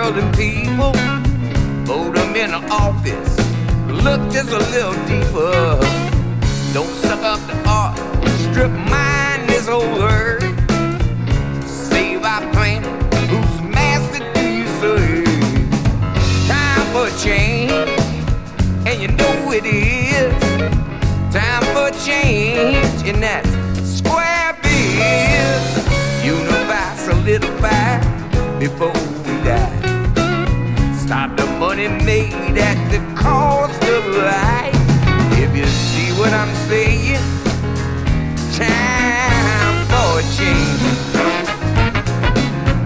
1,000 people, vote them in the office. Look just a little deeper. Don't suck up the art, strip mine this whole earth. Save our planet, whose master do you serve? Time for a change, and you know it is. Time for change, and that's square biz. Unify, solidify before we die. Stop the money made at the cost of life. If you see what I'm saying, time for a change.